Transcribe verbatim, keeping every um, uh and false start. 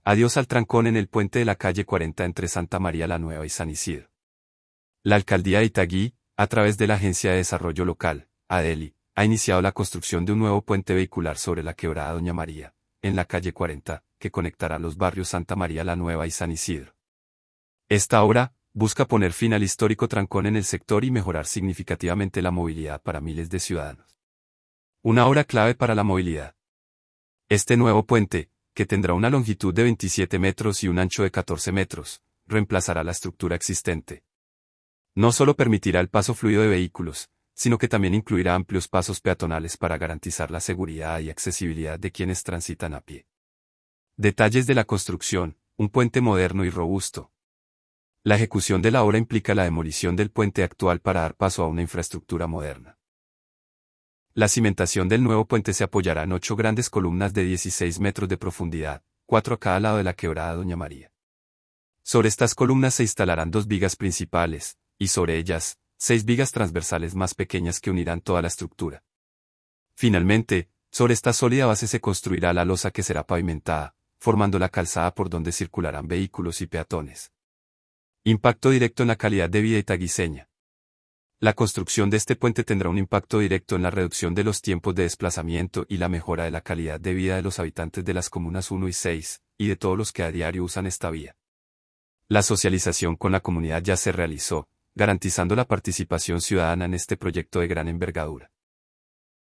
Adiós al trancón en el puente de la calle cuarenta entre Santa María la Nueva y San Isidro. La alcaldía de Itagüí, a través de la Agencia de Desarrollo Local, ADELI, ha iniciado la construcción de un nuevo puente vehicular sobre la quebrada Doña María, en la calle cuarenta, que conectará los barrios Santa María la Nueva y San Isidro. Esta obra busca poner fin al histórico trancón en el sector y mejorar significativamente la movilidad para miles de ciudadanos. Una obra clave para la movilidad. Este nuevo puente, que tendrá una longitud de veintisiete metros y un ancho de catorce metros, reemplazará la estructura existente. No solo permitirá el paso fluido de vehículos, sino que también incluirá amplios pasos peatonales para garantizar la seguridad y accesibilidad de quienes transitan a pie. Detalles de la construcción: un puente moderno y robusto. La ejecución de la obra implica la demolición del puente actual para dar paso a una infraestructura moderna. La cimentación del nuevo puente se apoyará en ocho grandes columnas de dieciséis metros de profundidad, cuatro a cada lado de la quebrada Doña María. Sobre estas columnas se instalarán dos vigas principales, y sobre ellas, seis vigas transversales más pequeñas que unirán toda la estructura. Finalmente, sobre esta sólida base se construirá la losa que será pavimentada, formando la calzada por donde circularán vehículos y peatones. Impacto directo en la calidad de vida itaguiseña. La construcción de este puente tendrá un impacto directo en la reducción de los tiempos de desplazamiento y la mejora de la calidad de vida de los habitantes de las comunas uno y seis, y de todos los que a diario usan esta vía. La socialización con la comunidad ya se realizó, garantizando la participación ciudadana en este proyecto de gran envergadura.